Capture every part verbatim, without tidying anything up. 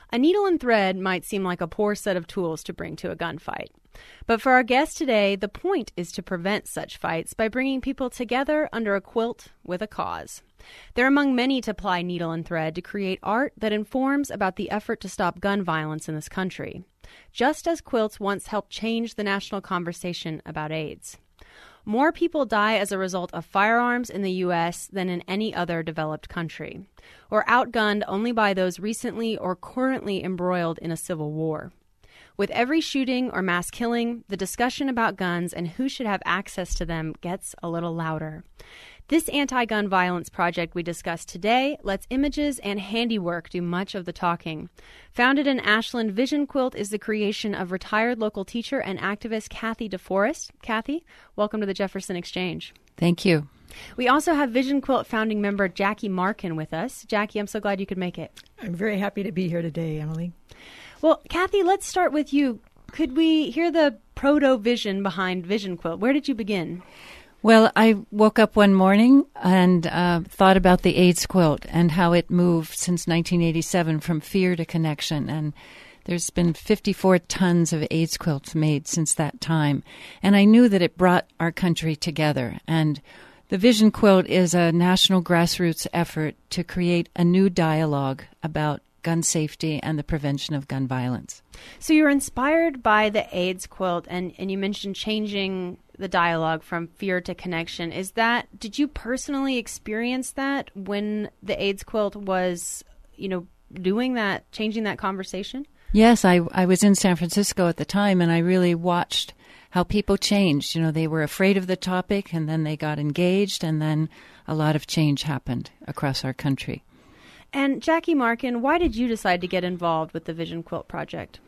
A needle and thread might seem like a poor set of tools to bring to a gunfight. But for our guest today, the point is to prevent such fights by bringing people together under a quilt with a cause. They're among many to ply needle and thread to create art that informs about the effort to stop gun violence in this country, just as quilts once helped change the national conversation about AIDS. More people die as a result of firearms in the U S than in any other developed country. We're outgunned only by those recently or currently embroiled in a civil war. With every shooting or mass killing, the discussion about guns and who should have access to them gets a little louder. This anti-gun violence project we discussed today lets images and handiwork do much of the talking. Founded in Ashland, Vision Quilt is the creation of retired local teacher and activist Kathy DeForest. Kathy, welcome to the Jefferson Exchange. Thank you. We also have Vision Quilt founding member Jackie Markin with us. Jackie, I'm so glad you could make it. I'm very happy to be here today, Emily. Well, Kathy, let's start with you. Could we hear the proto-vision behind Vision Quilt? Where did you begin? Well, I woke up one morning and uh, thought about the AIDS quilt and how it moved since nineteen eighty-seven from fear to connection. And there's been fifty-four tons of AIDS quilts made since that time. And I knew that it brought our country together. And the Vision Quilt is a national grassroots effort to create a new dialogue about gun safety and the prevention of gun violence. So you were inspired by the AIDS quilt, and, and you mentioned changing the dialogue from fear to connection. Is that, did you personally experience that when the AIDS quilt was, you know, doing that, changing that conversation? Yes, I, I was in San Francisco at the time, and I really watched how people changed. You know, they were afraid of the topic, and then they got engaged, and then a lot of change happened across our country. And Jackie Markin, why did you decide to get involved with the Vision Quilt Project?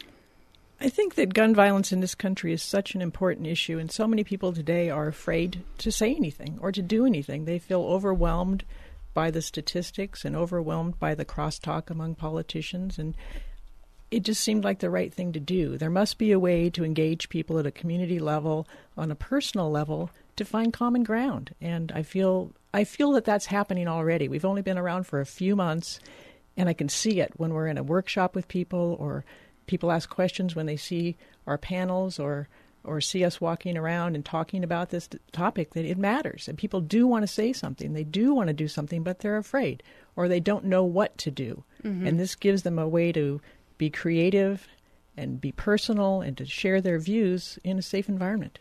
I think that gun violence in this country is such an important issue, and so many people today are afraid to say anything or to do anything. They feel overwhelmed by the statistics and overwhelmed by the crosstalk among politicians, and it just seemed like the right thing to do. There must be a way to engage people at a community level, on a personal level, to find common ground. And I feel I feel that that's happening already. We've only been around for a few months, and I can see it when we're in a workshop with people, or people ask questions when they see our panels, or or see us walking around and talking about this topic, that it matters. And people do want to say something. They do want to do something, but they're afraid, or they don't know what to do. Mm-hmm. And this gives them a way to be creative and be personal and to share their views in a safe environment.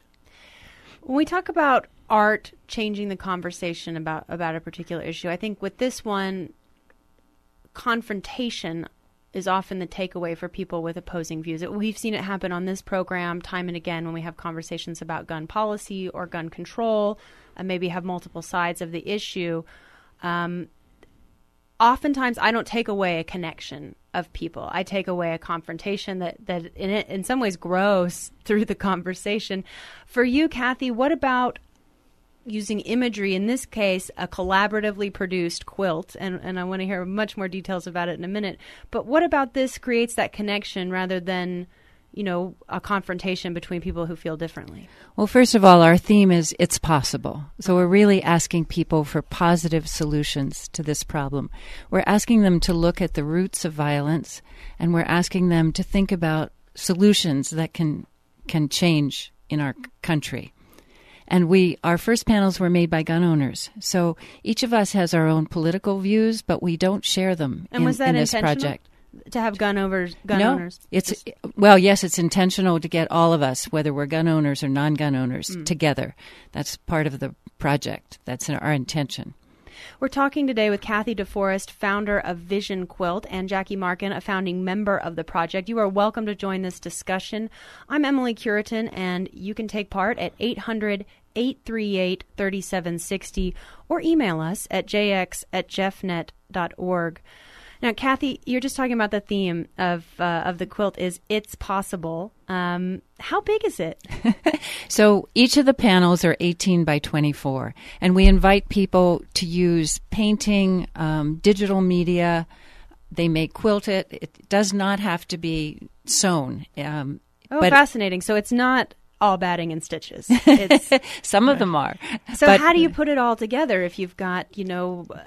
When we talk about art changing the conversation about, about a particular issue, I think with this one, confrontation is often the takeaway for people with opposing views. We've seen it happen on this program time and again when we have conversations about gun policy or gun control and maybe have multiple sides of the issue. Um, oftentimes, I don't take away a connection of people. I take away a confrontation that, that in, it, in some ways grows through the conversation. For you, Kathy, what about using imagery, in this case, a collaboratively produced quilt, and, and I want to hear much more details about it in a minute, but what about this creates that connection rather than, you know, a confrontation between people who feel differently? Well, first of all, our theme is it's possible. So we're really asking people for positive solutions to this problem. We're asking them to look at the roots of violence, and we're asking them to think about solutions that can can change in our country. And we, our first panels were made by gun owners. So each of us has our own political views, but we don't share them and in, was that in this intentional project. To have gun owners, gun no, owners? It's, Just... well, yes, it's intentional to get all of us, whether we're gun owners or non-gun owners, mm. together. That's part of the project. That's our intention. We're talking today with Kathy DeForest, founder of Vision Quilt, and Jackie Markin, a founding member of the project. You are welcome to join this discussion. I'm Emily Curitan, and you can take part at eight hundred, eight three eight, three seven six zero or email us at j x at jeffnet dot org. Now, Kathy, you're just talking about the theme of uh, of the quilt is It's Possible. Um, how big is it? So each of the panels are eighteen by twenty-four, and we invite people to use painting, um, digital media. They may quilt it. It does not have to be sewn. Um, oh, but fascinating. So it's not all batting and stitches. It's, some of them are. So but, how do you put it all together if you've got, you know... Uh,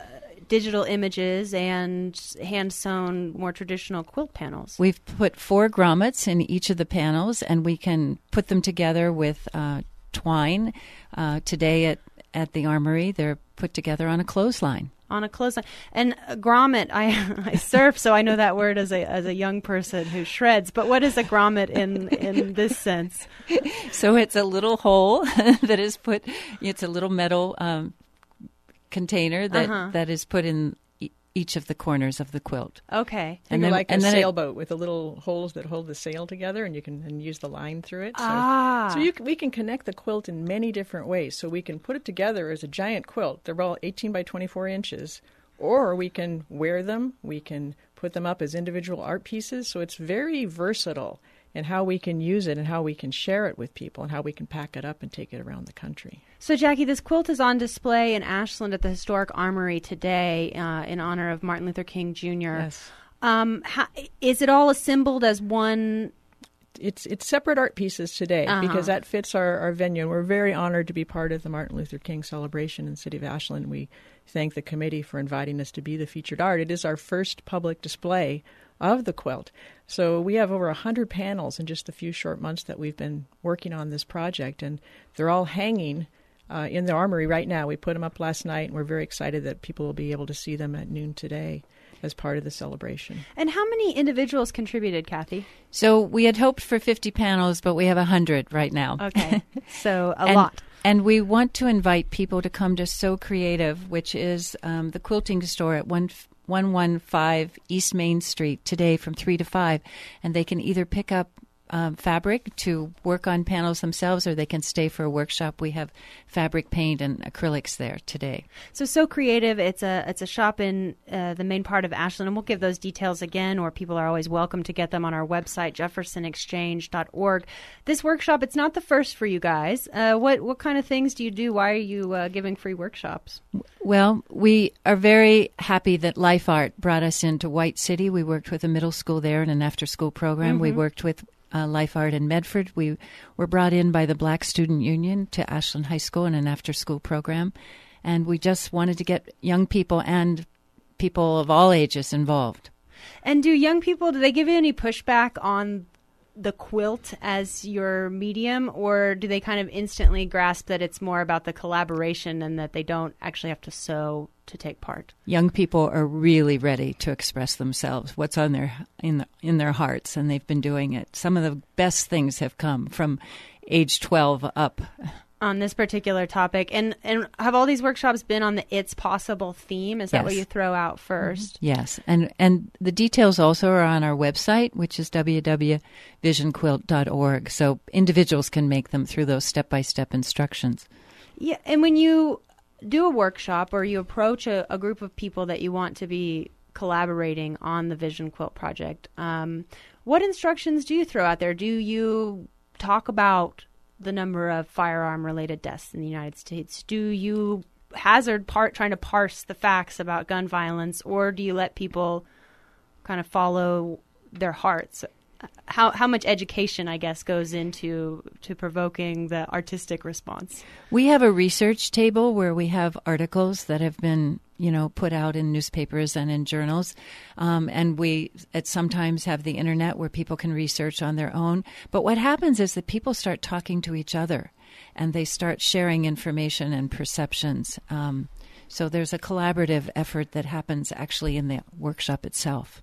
digital images and hand-sewn, more traditional quilt panels. We've put four grommets in each of the panels, and we can put them together with uh, twine. Uh, today at, at the Armory, they're put together on a clothesline. On a clothesline. And a grommet, I, I surf, so I know that word as a as a young person who shreds. But what is a grommet in, in this sense? So it's a little hole that is put, it's a little metal um, container that, uh-huh. that is put in e- each of the corners of the quilt. Okay. And then, like and a sailboat it, with the little holes that hold the sail together, and you can and use the line through it. So, ah. so you, we can connect the quilt in many different ways. So we can put it together as a giant quilt. They're all eighteen by twenty-four inches. Or we can wear them. We can put them up as individual art pieces. So it's very versatile in how we can use it and how we can share it with people and how we can pack it up and take it around the country. So, Jackie, this quilt is on display in Ashland at the Historic Armory today uh, in honor of Martin Luther King Junior Yes. Um, how, is it all assembled as one? It's it's separate art pieces today uh-huh. because that fits our, our venue. And we're very honored to be part of the Martin Luther King celebration in the city of Ashland. We thank the committee for inviting us to be the featured art. It is our first public display of the quilt. So we have over one hundred panels in just a few short months that we've been working on this project, and they're all hanging uh, in the Armory right now. We put them up last night, and we're very excited that people will be able to see them at noon today as part of the celebration. And how many individuals contributed, Kathy? So we had hoped for fifty panels, but we have one hundred right now. Okay, so a and, lot. And we want to invite people to come to So Creative, which is um, the quilting store at one one five East Main Street today from three to five. And they can either pick up um, fabric to work on panels themselves, or they can stay for a workshop. We have fabric paint and acrylics there today. So, So Creative, it's a it's a shop in uh, the main part of Ashland, and we'll give those details again, or people are always welcome to get them on our website, jefferson exchange dot org. This workshop, it's not the first for you guys. Uh, what, what kind of things do you do? Why are you uh, giving free workshops? Well, we are very happy that Life Art brought us into White City. We worked with a middle school there in an after-school program. Mm-hmm. We worked with Uh, Life Art in Medford. We were brought in by the Black Student Union to Ashland High School in an after-school program, and we just wanted to get young people and people of all ages involved. And do young people, do they give you any pushback on the quilt as your medium, or do they kind of instantly grasp that it's more about the collaboration and that they don't actually have to sew to take part? Young people are really ready to express themselves, what's on their in the, in their hearts, and they've been doing it. Some of the best things have come from age twelve up. On this particular topic. And and have all these workshops been on the It's Possible theme? Is that yes. what you throw out first? Mm-hmm. Yes. And and the details also are on our website, which is w w w dot vision quilt dot org. So individuals can make them through those step-by-step instructions. Yeah. And when you do a workshop or you approach a, a group of people that you want to be collaborating on the Vision Quilt project, um, what instructions do you throw out there? Do you talk about the number of firearm-related deaths in the United States? Do you hazard part trying to parse the facts about gun violence, or do you let people kind of follow their hearts? How how much education, I guess, goes into to provoking the artistic response? We have a research table where we have articles that have been, you know, put out in newspapers and in journals. Um, and we at sometimes have the internet where people can research on their own. But what happens is that people start talking to each other and they start sharing information and perceptions. Um, so there's a collaborative effort that happens actually in the workshop itself.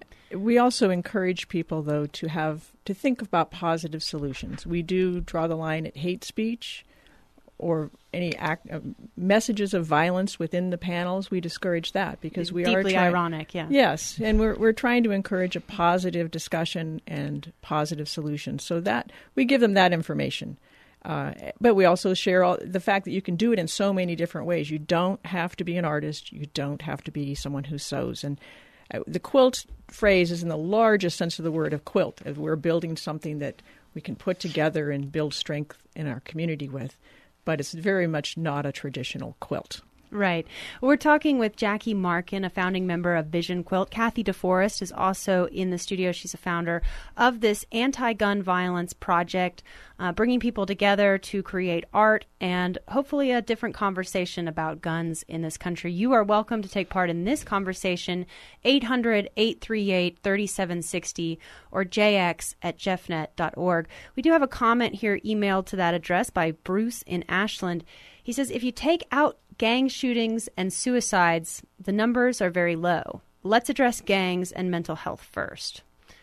We also encourage people, though, to have to think about positive solutions. We do draw the line at hate speech or any act, uh, messages of violence within the panels. We discourage that because we deeply are deeply ironic. Yeah. Yes, and we're we're trying to encourage a positive discussion and positive solutions. So that we give them that information. Uh, but we also share all, the fact that you can do it in so many different ways. You don't have to be an artist. You don't have to be someone who sews. And uh, the quilt phrase is in the largest sense of the word of quilt. As we're building something that we can put together and build strength in our community with. But it's very much not a traditional quilt. Right. We're talking with Jackie Markin, a founding member of Vision Quilt. Kathy DeForest is also in the studio. She's a founder of this anti-gun violence project, uh, bringing people together to create art and hopefully a different conversation about guns in this country. You are welcome to take part in this conversation, eight hundred, eight three eight, three seven six zero or j x at jeffnet dot org. We do have a comment here emailed to that address by Bruce in Ashland. He says, if you take out gang shootings and suicides, the numbers are very low. Let's address gangs and mental health first.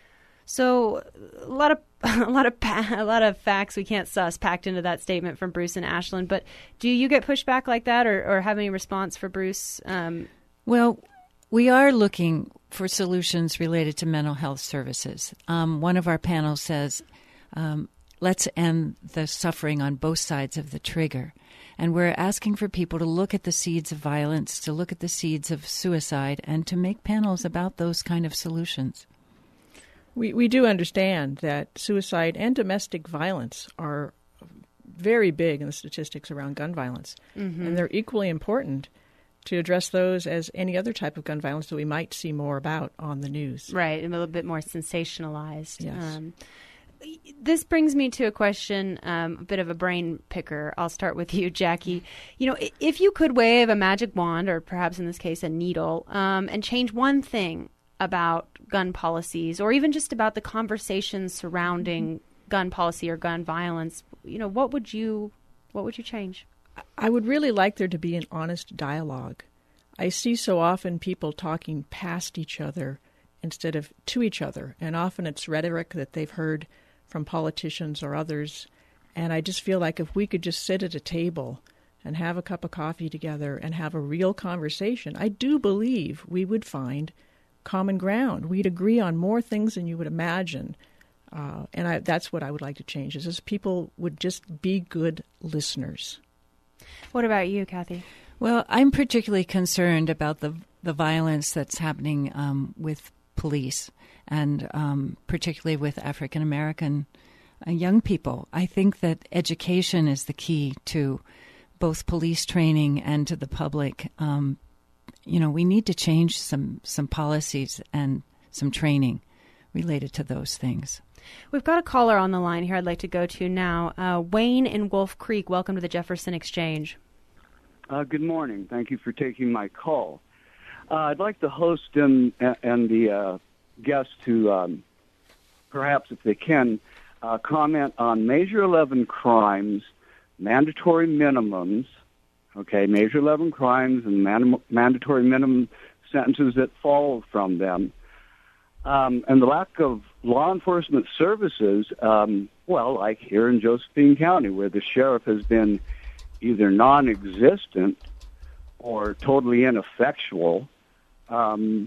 So a lot of a lot of a lot of facts we can't suss packed into that statement from Bruce and Ashland. But do you get pushback like that, or, or have any response for Bruce? Um, well, we are looking for solutions related to mental health services. Um, one of our panels says, um, let's end the suffering on both sides of the trigger. And we're asking for people to look at the seeds of violence, to look at the seeds of suicide, and to make panels about those kind of solutions. We we do understand that suicide and domestic violence are very big in the statistics around gun violence. Mm-hmm. And they're equally important to address those as any other type of gun violence that we might see more about on the news. Right, a little bit more sensationalized. Yes. Um, This brings me to a question, um, a bit of a brain picker. I'll start with you, Jackie. You know, if you could wave a magic wand, or perhaps in this case a needle, um, and change one thing about gun policies, or even just about the conversations surrounding gun policy or gun violence, you know, what would you, what would you change? I would really like there to be an honest dialogue. I see so often people talking past each other instead of to each other, and often it's rhetoric that they've heard from politicians or others. And I just feel like if we could just sit at a table and have a cup of coffee together and have a real conversation, I do believe we would find common ground. We'd agree on more things than you would imagine. Uh, and I, that's what I would like to change, is just people would just be good listeners. What about you, Kathy? Well, I'm particularly concerned about the the violence that's happening um, with police, and um, particularly with African American uh, young people. I think that education is the key to both police training and to the public. Um, you know, we need to change some some policies and some training related to those things. We've got a caller on the line here I'd like to go to now. Uh, Wayne in Wolf Creek, welcome to the Jefferson Exchange. Uh, good morning. Thank you for taking my call. Uh, I'd like the host and, and the uh, guests to, um, perhaps if they can, uh, comment on Measure eleven crimes, mandatory minimums, okay, Measure eleven crimes and man- mandatory minimum sentences that follow from them, um, and the lack of law enforcement services, um, well, like here in Josephine County, where the sheriff has been either non-existent or totally ineffectual, um,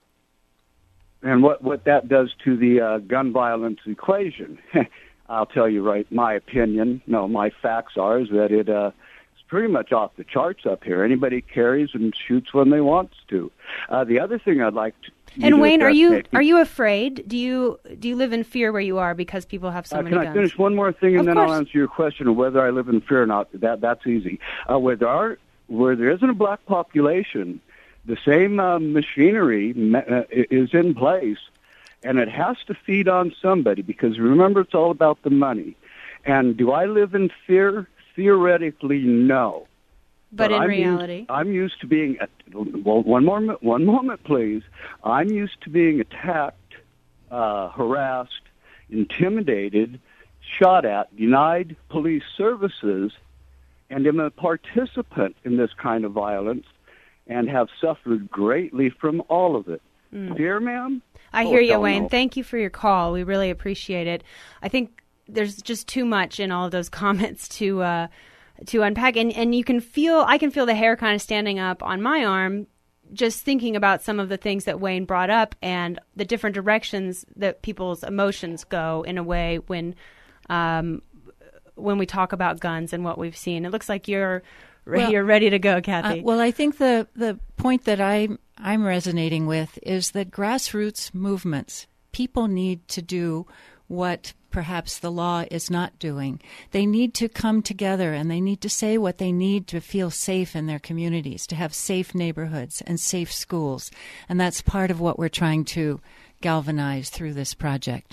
and what, what that does to the uh, gun violence equation. I'll tell you right, my opinion, no, my facts are, is that it uh, it's pretty much off the charts up here. Anybody carries and shoots when they want to. Uh, the other thing I'd like to... And Wayne, are you are you afraid? Do you do you live in fear where you are because people have so uh, many can guns? Can I finish one more thing, and of then course. I'll answer your question of whether I live in fear or not? That that's easy. Uh, where there are where there isn't a black population, the same uh, machinery uh, is in place, and it has to feed on somebody, because remember, it's all about the money. And do I live in fear? Theoretically, no. But, but in I'm reality, used, I'm used to being. Well, one more, one moment, please. I'm used to being attacked, uh, harassed, intimidated, shot at, denied police services, and am a participant in this kind of violence, and have suffered greatly from all of it. Mm. Fear, ma'am? I oh, hear you, Wayne. know. Thank you for your call. We really appreciate it. I think there's just too much in all of those comments to. Uh, to unpack, and, and you can feel, I can feel the hair kind of standing up on my arm just thinking about some of the things that Wayne brought up and the different directions that people's emotions go in a way when um, when we talk about guns and what we've seen. It looks like you're well, you're ready to go, Kathy. Uh, well, I think the, the point that I, I'm resonating with is that grassroots movements, people need to do what perhaps the law is not doing. They need to come together and they need to say what they need to feel safe in their communities, to have safe neighborhoods and safe schools. And that's part of what we're trying to galvanize through this project.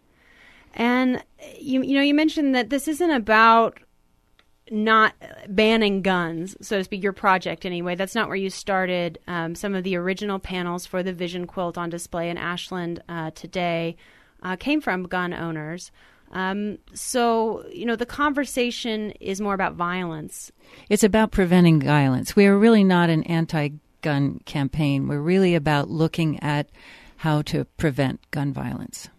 And you you know, you mentioned that this isn't about not banning guns, so to speak, your project anyway. That's not where you started. Um, some of the original panels for the Vision quilt on display in Ashland uh, today uh, came from gun owners. Um, so, you know, the conversation is more about violence. It's about preventing violence. We are really not an anti-gun campaign. We're really about looking at how to prevent gun violence.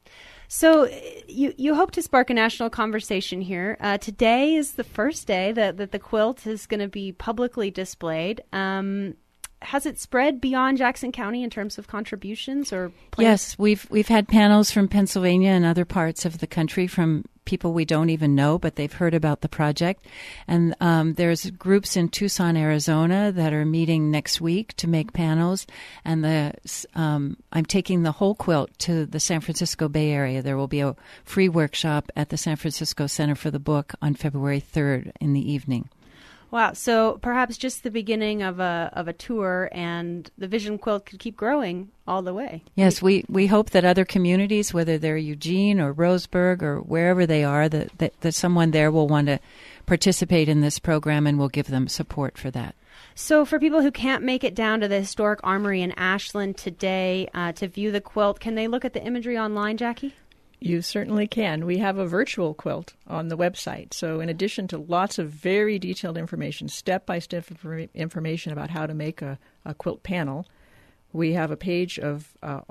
So you you hope to spark a national conversation here. Uh, today is the first day that, that the quilt is going to be publicly displayed. Um, has it spread beyond Jackson County in terms of contributions or plans? Yes, we've we've had panels from Pennsylvania and other parts of the country from people we don't even know, but they've heard about the project. And um, there's groups in Tucson, Arizona that are meeting next week to make panels. And the um, I'm taking the whole quilt to the San Francisco Bay Area. There will be a free workshop at the San Francisco Center for the Book on February third in the evening. Wow. So perhaps just the beginning of a of a tour, and the Vision quilt could keep growing all the way. Yes, we, we hope that other communities, whether they're Eugene or Roseburg or wherever they are, that, that, that someone there will want to participate in this program, and we'll give them support for that. So for people who can't make it down to the Historic Armory in Ashland today uh, to view the quilt, can they look at the imagery online, Jackie? You certainly can. We have a virtual quilt on the website. So in addition to lots of very detailed information, step-by-step information about how to make a, a quilt panel, we have a page of uh,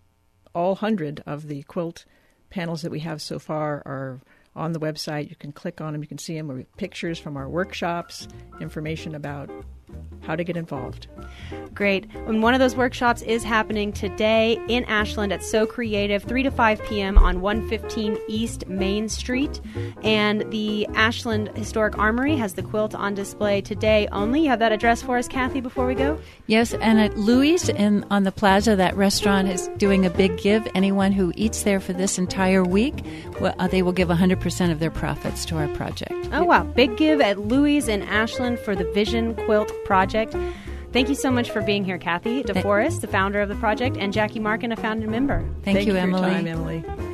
all hundred of the quilt panels that we have so far are on the website. You can click on them. You can see them with pictures from our workshops, information about how to get involved. Great. And one of those workshops is happening today in Ashland at So Creative, three to five p.m. on one fifteen East Main Street. And the Ashland Historic Armory has the quilt on display today only. You have that address for us, Kathy, before we go? Yes, and at Louis in, on the plaza, that restaurant is doing a big give. Anyone who eats there for this entire week, well, uh, they will give one hundred percent of their profits to our project. Oh, wow. Big give at Louis in Ashland for the Vision Quilt Project. Thank you so much for being here, Kathy DeForest, the founder of the project, and Jackie Markin, a founding member. Thank, Thank you, you for Emily. your time, Emily.